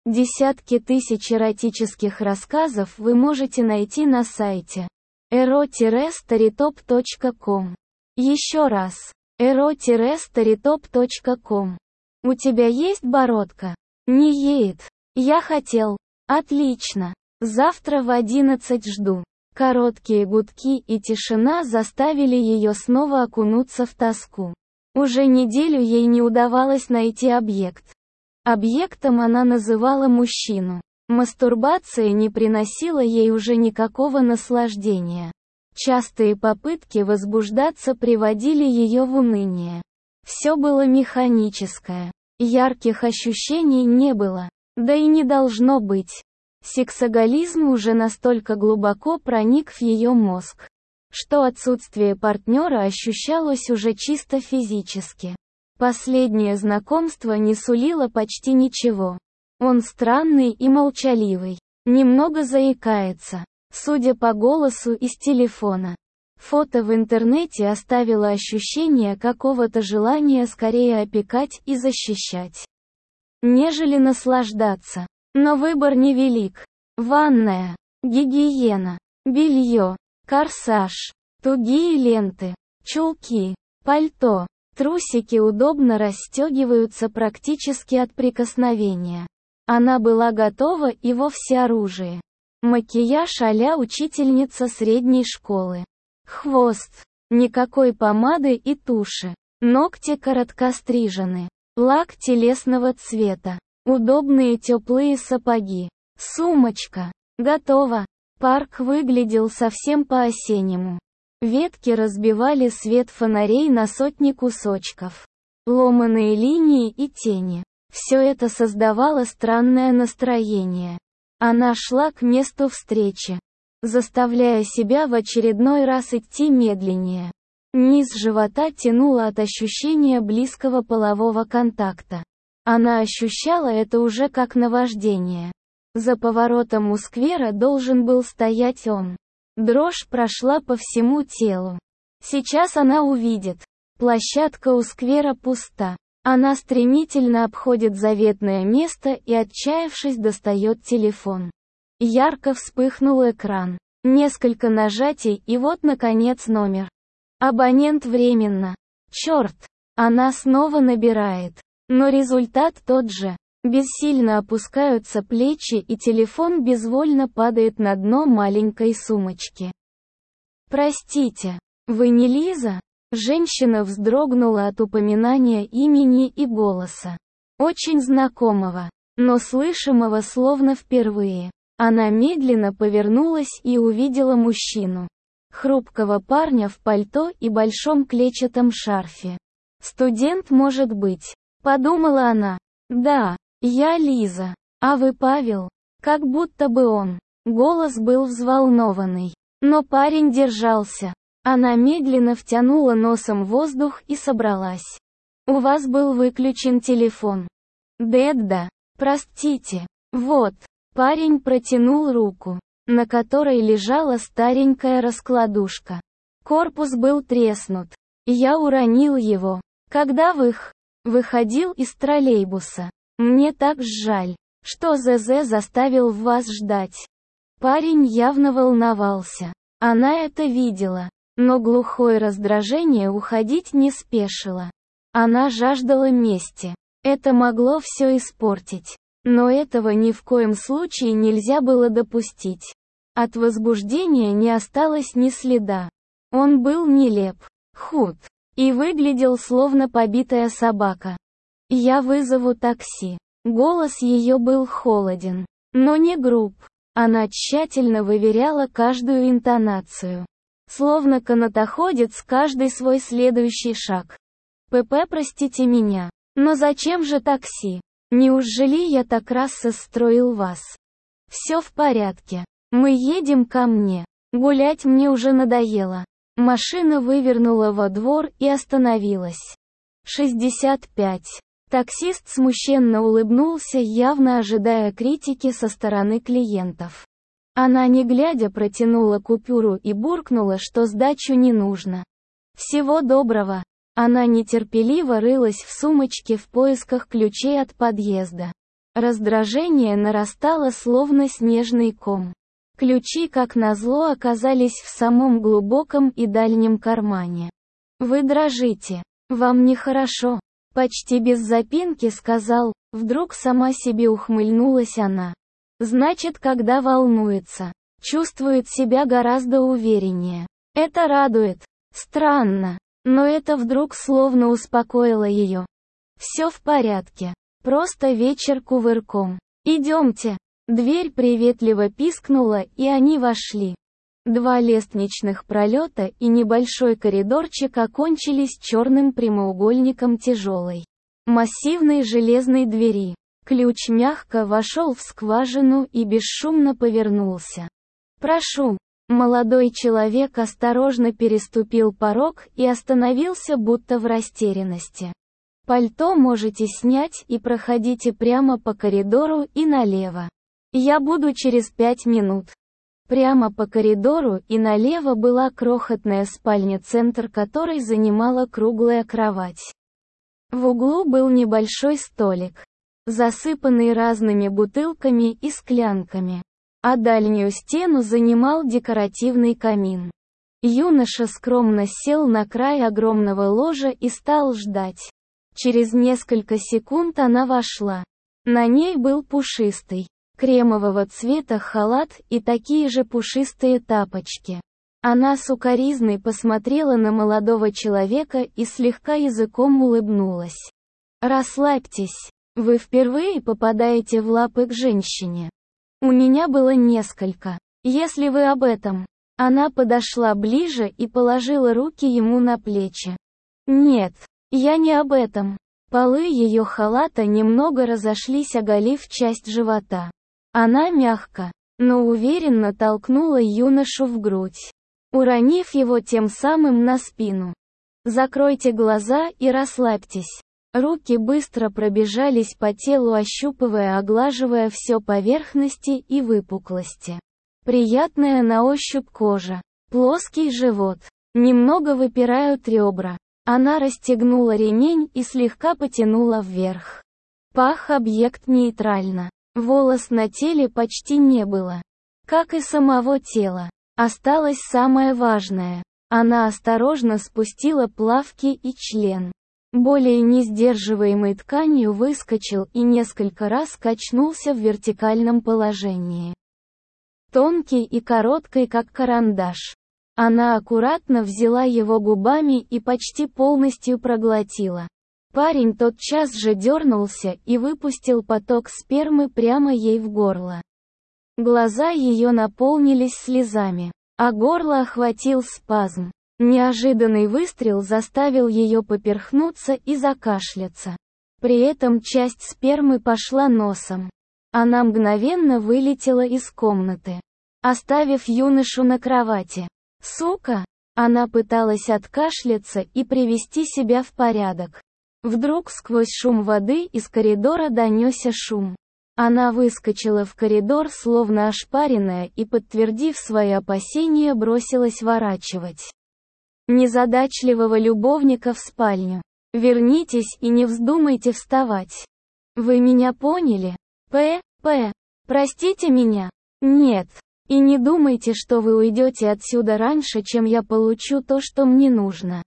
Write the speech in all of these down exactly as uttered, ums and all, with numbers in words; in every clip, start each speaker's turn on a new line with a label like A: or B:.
A: Десятки тысяч эротических рассказов вы можете найти на сайте эро старитоп точка ком. Еще раз. эро старитоп точка ком. У тебя есть бородка? Не еет. Я хотел. Отлично. Завтра в одиннадцать жду. Короткие гудки и тишина заставили ее снова окунуться в тоску. Уже неделю ей не удавалось найти объект. Объектом она называла мужчину. Мастурбация не приносила ей уже никакого наслаждения. Частые попытки возбуждаться приводили ее в уныние. Все было механическое. Ярких ощущений не было. Да и не должно быть. Сексоголизм уже настолько глубоко проник в ее мозг, что отсутствие партнера ощущалось уже чисто физически. Последнее знакомство не сулило почти ничего. Он странный и молчаливый, немного заикается, судя по голосу из телефона. Фото в интернете оставило ощущение какого-то желания скорее опекать и защищать, нежели наслаждаться. Но выбор невелик. Ванная, гигиена, белье, корсаж, тугие ленты, чулки, пальто, трусики удобно расстегиваются практически от прикосновения. Она была готова и во всеоружии. Макияж а-ля учительница средней школы. Хвост. Никакой помады и туши. Ногти короткострижены. Лак телесного цвета. Удобные теплые сапоги. Сумочка. Готово. Парк выглядел совсем по-осеннему. Ветки разбивали свет фонарей на сотни кусочков. Ломаные линии и тени. Все это создавало странное настроение. Она шла к месту встречи, заставляя себя в очередной раз идти медленнее. Низ живота тянуло от ощущения близкого полового контакта. Она ощущала это уже как наваждение. За поворотом у сквера должен был стоять он. Дрожь прошла по всему телу. Сейчас она увидит. Площадка у сквера пуста. Она стремительно обходит заветное место и, отчаявшись, достает телефон. Ярко вспыхнул экран. Несколько нажатий и вот, наконец, номер. Абонент временно. Черт! Она снова набирает. Но результат тот же. Бессильно опускаются плечи и телефон безвольно падает на дно маленькой сумочки. «Простите, вы не Лиза?» Женщина вздрогнула от упоминания имени и голоса. Очень знакомого, но слышимого словно впервые. Она медленно повернулась и увидела мужчину. Хрупкого парня в пальто и большом клетчатом шарфе. «Студент, может быть?» — подумала она. «Да, я Лиза. А вы Павел?» Как будто бы он. Голос был взволнованный. Но парень держался. Она медленно втянула носом воздух и собралась. «У вас был выключен телефон». «Дэдда, простите. Вот». Парень протянул руку, на которой лежала старенькая раскладушка. Корпус был треснут. Я уронил его. Когда вых... выходил из троллейбуса. Мне так жаль, что ЗЗ заставил вас ждать. Парень явно волновался. Она это видела. Но глухое раздражение уходить не спешило. Она жаждала мести. Это могло все испортить. Но этого ни в коем случае нельзя было допустить. От возбуждения не осталось ни следа. Он был нелеп, худ и выглядел словно побитая собака. «Я вызову такси». Голос ее был холоден, но не груб. Она тщательно выверяла каждую интонацию. Словно канатоходец каждый свой следующий шаг. «ПП, простите меня. Но зачем же такси? Неужели я так раз состроил вас? Все в порядке. Мы едем ко мне. Гулять мне уже надоело». Машина вывернула во двор и остановилась. шестьдесят пять. Таксист смущенно улыбнулся, явно ожидая критики со стороны клиентов. Она не глядя протянула купюру и буркнула, что сдачу не нужно. «Всего доброго». Она нетерпеливо рылась в сумочке в поисках ключей от подъезда. Раздражение нарастало словно снежный ком. Ключи, как назло, оказались в самом глубоком и дальнем кармане. «Вы дрожите. Вам нехорошо», — почти без запинки сказал, вдруг сама себе ухмыльнулась она. «Значит, когда волнуется, чувствует себя гораздо увереннее. Это радует. Странно. Но это вдруг словно успокоило ее. Все в порядке. Просто вечер кувырком. Идемте». Дверь приветливо пискнула, и они вошли. Два лестничных пролета и небольшой коридорчик окончились черным прямоугольником тяжелой, массивной железной двери. Ключ мягко вошел в скважину и бесшумно повернулся. «Прошу». Молодой человек осторожно переступил порог и остановился будто в растерянности. «Пальто можете снять и проходите прямо по коридору и налево. Я буду через пять минут». Прямо по коридору и налево была крохотная спальня, центр которой занимала круглая кровать. В углу был небольшой столик, засыпанный разными бутылками и склянками, а дальнюю стену занимал декоративный камин. Юноша скромно сел на край огромного ложа и стал ждать. Через несколько секунд она вошла. На ней был пушистый, кремового цвета халат и такие же пушистые тапочки. Она сукоризной посмотрела на молодого человека и слегка языком улыбнулась. «Расслабьтесь. Вы впервые попадаете в лапы к женщине. У меня было несколько. Если вы об этом». Она подошла ближе и положила руки ему на плечи. «Нет, я не об этом». Полы ее халата немного разошлись, оголив часть живота. Она мягко, но уверенно толкнула юношу в грудь, уронив его тем самым на спину. «Закройте глаза и расслабьтесь». Руки быстро пробежались по телу, ощупывая, оглаживая все поверхности и выпуклости. Приятная на ощупь кожа, плоский живот, немного выпирают ребра. Она расстегнула ремень и слегка потянула вверх. Пах объект нейтрально. Волос на теле почти не было. Как и самого тела. Осталось самое важное. Она осторожно спустила плавки, и член, более не сдерживаемой тканью, выскочил и несколько раз качнулся в вертикальном положении. Тонкий и короткий, как карандаш. Она аккуратно взяла его губами и почти полностью проглотила. Парень тотчас же дернулся и выпустил поток спермы прямо ей в горло. Глаза ее наполнились слезами, а горло охватил спазм. Неожиданный выстрел заставил ее поперхнуться и закашляться. При этом часть спермы пошла носом. Она мгновенно вылетела из комнаты, оставив юношу на кровати. «Сука!» Она пыталась откашляться и привести себя в порядок. Вдруг сквозь шум воды из коридора донесся шум. Она выскочила в коридор, словно ошпаренная, и, подтвердив свои опасения, бросилась ворачивать незадачливого любовника в спальню. «Вернитесь и не вздумайте вставать. Вы меня поняли? П. П. Простите меня? Нет. И не думайте, что вы уйдете отсюда раньше, чем я получу то, что мне нужно».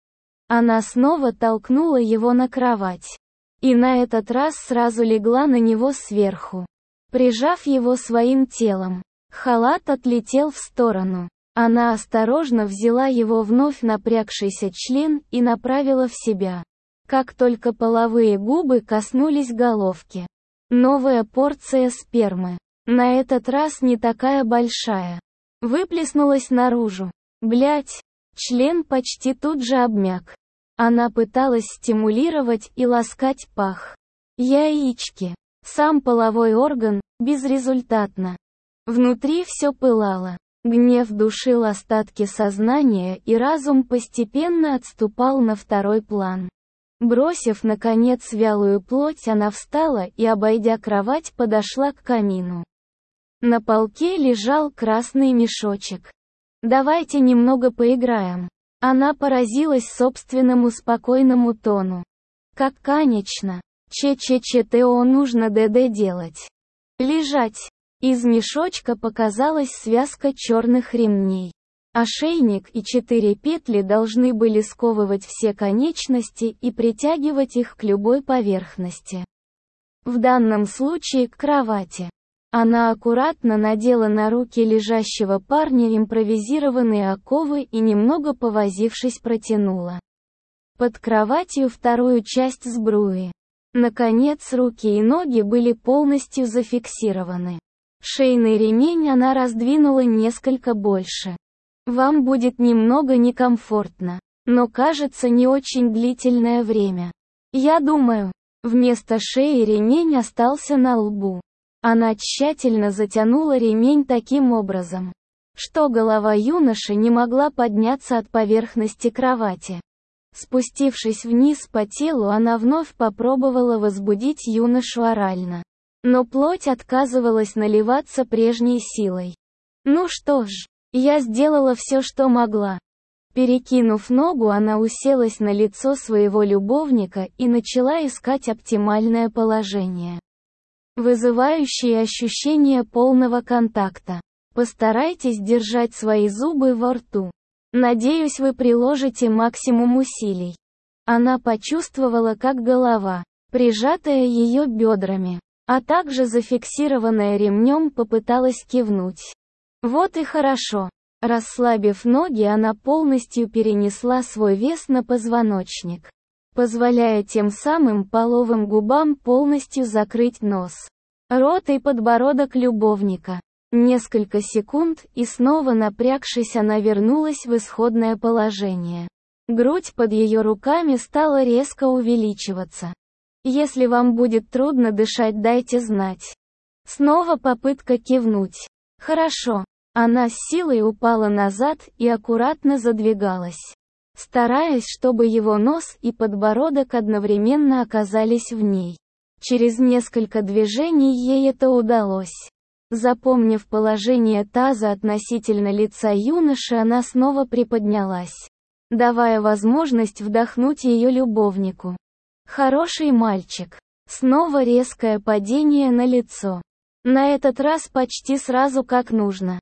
A: Она снова толкнула его на кровать. И на этот раз сразу легла на него сверху, прижав его своим телом. Халат отлетел в сторону. Она осторожно взяла его вновь напрягшийся член и направила в себя. Как только половые губы коснулись головки. Новая порция спермы, на этот раз не такая большая, выплеснулась наружу. Блять! Член почти тут же обмяк. Она пыталась стимулировать и ласкать пах, яички, сам половой орган, безрезультатно. Внутри все пылало. Гнев душил остатки сознания, и разум постепенно отступал на второй план. Бросив, наконец, вялую плоть, она встала и, обойдя кровать, подошла к камину. На полке лежал красный мешочек. «Давайте немного поиграем». Она поразилась собственному спокойному тону. Как конечно. Че-че-че-то нужно ДД делать. Лежать. Из мешочка показалась связка черных ремней. Ошейник и четыре петли должны были сковывать все конечности и притягивать их к любой поверхности. В данном случае к кровати. Она аккуратно надела на руки лежащего парня импровизированные оковы и немного повозившись протянула под кроватью вторую часть сбруи. Наконец руки и ноги были полностью зафиксированы. Шейный ремень она раздвинула несколько больше. Вам будет немного некомфортно, но кажется не очень длительное время. Я думаю, вместо шеи ремень остался на лбу. Она тщательно затянула ремень таким образом, что голова юноши не могла подняться от поверхности кровати. Спустившись вниз по телу, она вновь попробовала возбудить юношу орально. Но плоть отказывалась наливаться прежней силой. Ну что ж, я сделала все, что могла. Перекинув ногу, она уселась на лицо своего любовника и начала искать оптимальное положение, вызывающее ощущение полного контакта. Постарайтесь держать свои зубы во рту. Надеюсь, вы приложите максимум усилий. Она почувствовала, как голова, прижатая ее бедрами, а также зафиксированная ремнем, попыталась кивнуть. Вот и хорошо. Расслабив ноги, она полностью перенесла свой вес на позвоночник, позволяя тем самым половым губам полностью закрыть нос, рот и подбородок любовника. Несколько секунд, и снова напрягшись, она вернулась в исходное положение. Грудь под ее руками стала резко увеличиваться. Если вам будет трудно дышать, дайте знать. Снова попытка кивнуть. Хорошо. Она с силой упала назад и аккуратно задвигалась, стараясь, чтобы его нос и подбородок одновременно оказались в ней. Через несколько движений ей это удалось. Запомнив положение таза относительно лица юноши, она снова приподнялась, давая возможность вдохнуть ее любовнику. Хороший мальчик. Снова резкое падение на лицо. На этот раз почти сразу как нужно.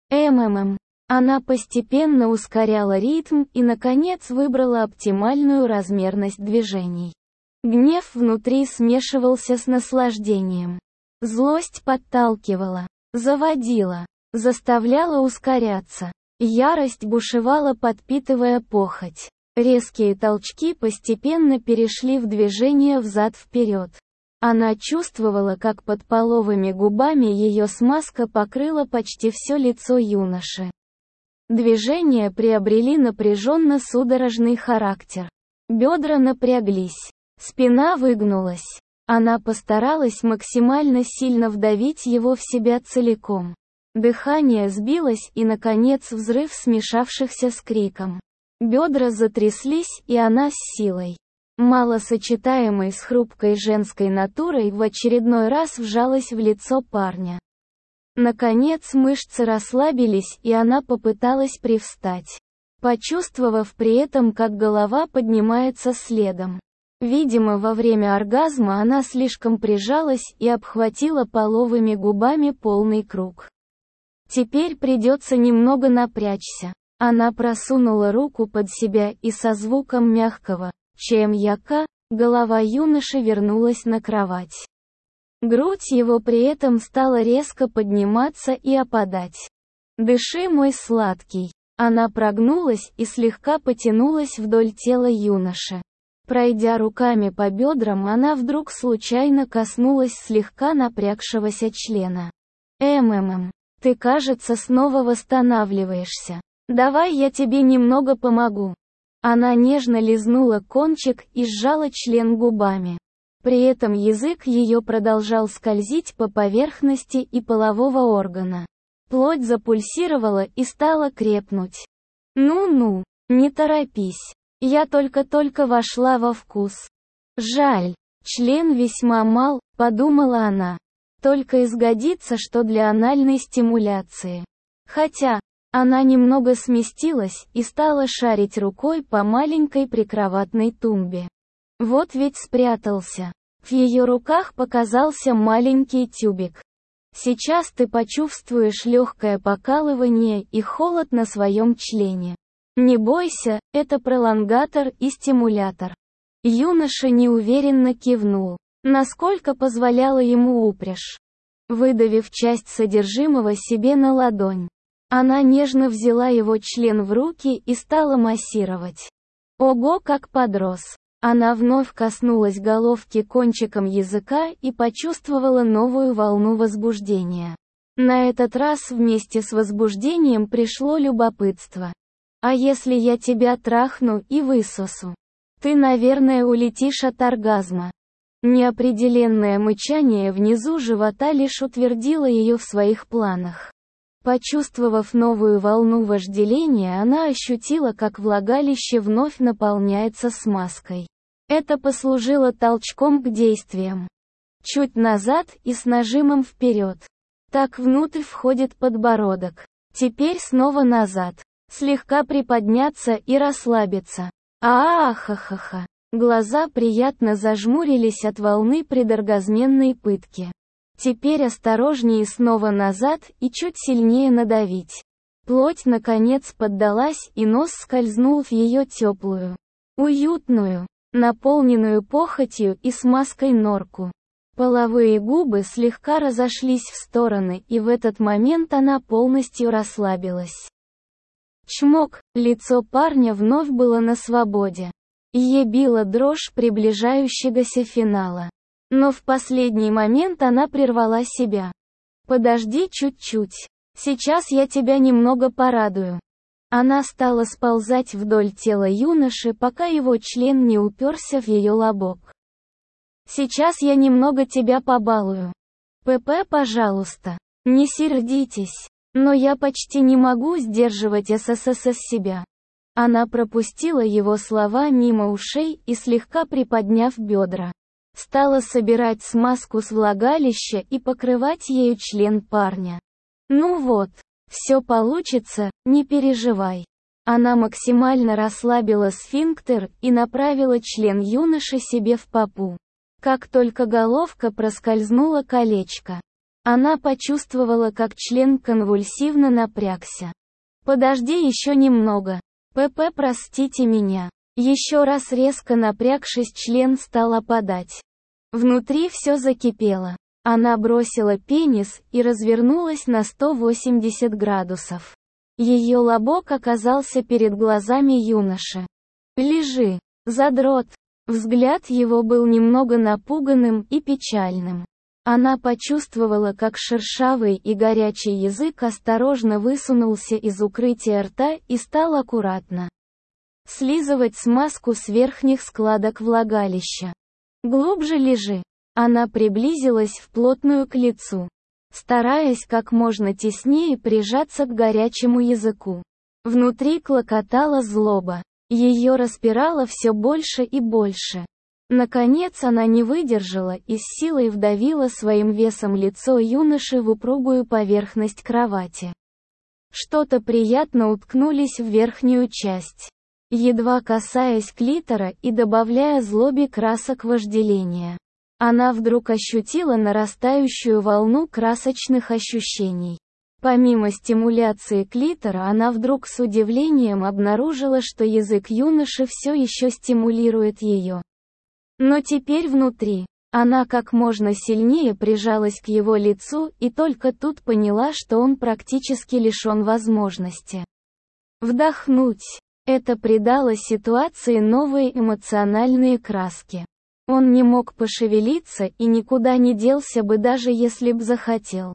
A: МММ. Она постепенно ускоряла ритм и, наконец, выбрала оптимальную размерность движений. Гнев внутри смешивался с наслаждением. Злость подталкивала, заводила, заставляла ускоряться. Ярость бушевала, подпитывая похоть. Резкие толчки постепенно перешли в движение взад-вперед. Она чувствовала, как под половыми губами ее смазка покрыла почти все лицо юноши. Движения приобрели напряженно-судорожный характер. Бедра напряглись. Спина выгнулась. Она постаралась максимально сильно вдавить его в себя целиком. Дыхание сбилось и, наконец, взрыв, смешавшихся с криком. Бедра затряслись, и она с силой, мало сочетаемой с хрупкой женской натурой, в очередной раз вжалась в лицо парня. Наконец мышцы расслабились, и она попыталась привстать, почувствовав при этом, как голова поднимается следом. Видимо, во время оргазма она слишком прижалась и обхватила половыми губами полный круг. Теперь придется немного напрячься. Она просунула руку под себя, и со звуком мягкого «чем-яка» голова юноши вернулась на кровать. Грудь его при этом стала резко подниматься и опадать. «Дыши, мой сладкий». Она прогнулась и слегка потянулась вдоль тела юноши. Пройдя руками по бедрам, она вдруг случайно коснулась слегка напрягшегося члена. «МММ, ты, кажется, снова восстанавливаешься. Давай я тебе немного помогу». Она нежно лизнула кончик и сжала член губами. При этом язык ее продолжал скользить по поверхности и полового органа. Плоть запульсировала и стала крепнуть. «Ну-ну, не торопись. Я только-только вошла во вкус. Жаль, член весьма мал», — подумала она. «Только и сгодится, что для анальной стимуляции». Хотя, она немного сместилась и стала шарить рукой по маленькой прикроватной тумбе. Вот ведь спрятался. В ее руках показался маленький тюбик. Сейчас ты почувствуешь легкое покалывание и холод на своем члене. Не бойся, это пролонгатор и стимулятор. Юноша неуверенно кивнул, насколько позволяла ему упряжь. Выдавив часть содержимого себе на ладонь, она нежно взяла его член в руки и стала массировать. Ого, как подрос! Она вновь коснулась головки кончиком языка и почувствовала новую волну возбуждения. На этот раз вместе с возбуждением пришло любопытство. А если я тебя трахну и высосу? Ты, наверное, улетишь от оргазма. Неопределенное мычание внизу живота лишь утвердило ее в своих планах. Почувствовав новую волну вожделения, она ощутила, как влагалище вновь наполняется смазкой. Это послужило толчком к действиям. Чуть назад и с нажимом вперед. Так внутрь входит подбородок. Теперь снова назад. Слегка приподняться и расслабиться. А-а-ха-ха-ха. Глаза приятно зажмурились от волны предоргазменной пытки. Теперь осторожнее снова назад и чуть сильнее надавить. Плоть наконец поддалась и нос скользнул в ее теплую, уютную, наполненную похотью и смазкой норку. Половые губы слегка разошлись в стороны, и в этот момент она полностью расслабилась. Чмок, лицо парня вновь было на свободе. Ее била дрожь приближающегося финала. Но в последний момент она прервала себя. «Подожди чуть-чуть. Сейчас я тебя немного порадую». Она стала сползать вдоль тела юноши, пока его член не уперся в ее лобок. «Сейчас я немного тебя побалую. ПП, пожалуйста. Не сердитесь. Но я почти не могу сдерживать ССС себя». Она пропустила его слова мимо ушей и, слегка приподняв бедра, стала собирать смазку с влагалища и покрывать ею член парня. «Ну вот, все получится, не переживай». Она максимально расслабила сфинктер и направила член юноши себе в попу. Как только головка проскользнула колечко, она почувствовала, как член конвульсивно напрягся. «Подожди еще немного. ПП, простите меня». Еще раз резко напрягшись, член стал опадать. Внутри все закипело. Она бросила пенис и развернулась на сто восемьдесят градусов. Ее лобок оказался перед глазами юноши. «Лежи, задрот». Взгляд его был немного напуганным и печальным. Она почувствовала, как шершавый и горячий язык осторожно высунулся из укрытия рта и стал аккуратно слизывать смазку с верхних складок влагалища. «Глубже лежи». Она приблизилась вплотную к лицу, стараясь как можно теснее прижаться к горячему языку. Внутри клокотала злоба. Ее распирало все больше и больше. Наконец она не выдержала и с силой вдавила своим весом лицо юноши в упругую поверхность кровати. Что-то приятно уткнулись в верхнюю часть, едва касаясь клитора и добавляя злобе красок вожделения. Она вдруг ощутила нарастающую волну красочных ощущений. Помимо стимуляции клитора, она вдруг с удивлением обнаружила, что язык юноши все еще стимулирует ее. Но теперь внутри. Она как можно сильнее прижалась к его лицу и только тут поняла, что он практически лишен возможности вдохнуть. Это придало ситуации новые эмоциональные краски. Он не мог пошевелиться и никуда не делся бы, даже если б захотел.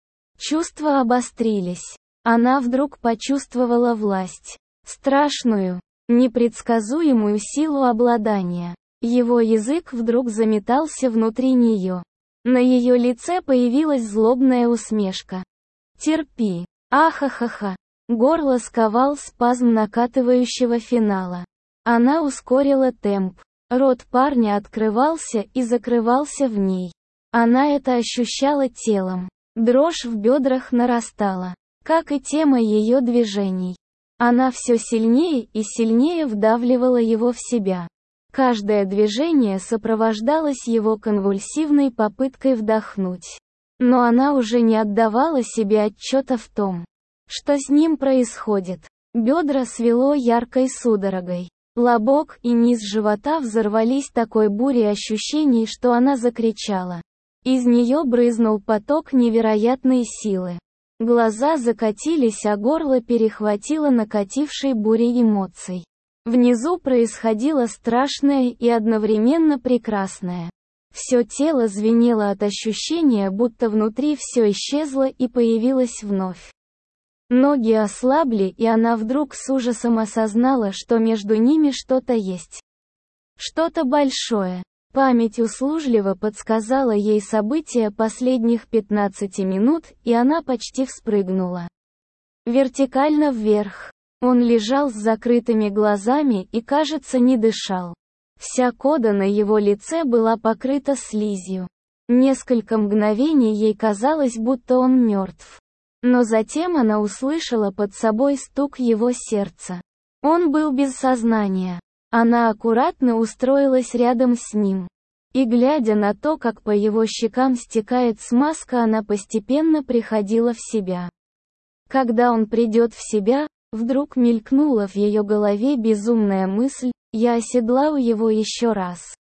A: Чувства обострились. Она вдруг почувствовала власть. Страшную, непредсказуемую силу обладания. Его язык вдруг заметался внутри нее. На ее лице появилась злобная усмешка. «Терпи. Ахахаха». Горло сковал спазм накатывающего финала. Она ускорила темп. Рот парня открывался и закрывался в ней. Она это ощущала телом. Дрожь в бедрах нарастала, как и тема ее движений. Она все сильнее и сильнее вдавливала его в себя. Каждое движение сопровождалось его конвульсивной попыткой вдохнуть. Но она уже не отдавала себе отчета в том, что с ним происходит. Бедра свело яркой судорогой. Лобок и низ живота взорвались такой бурей ощущений, что она закричала. Из нее брызнул поток невероятной силы. Глаза закатились, а горло перехватило накатившей бурей эмоций. Внизу происходило страшное и одновременно прекрасное. Все тело звенело от ощущения, будто внутри все исчезло и появилось вновь. Ноги ослабли, и она вдруг с ужасом осознала, что между ними что-то есть. Что-то большое. Память услужливо подсказала ей события последних пятнадцати минут, и она почти вспрыгнула. Вертикально вверх. Он лежал с закрытыми глазами и, кажется, не дышал. Вся кода на его лице была покрыта слизью. Несколько мгновений ей казалось, будто он мертв. Но затем она услышала под собой стук его сердца. Он был без сознания. Она аккуратно устроилась рядом с ним. И глядя на то, как по его щекам стекает смазка, она постепенно приходила в себя. Когда он придет в себя, вдруг мелькнула в ее голове безумная мысль: я оседлаю его еще раз.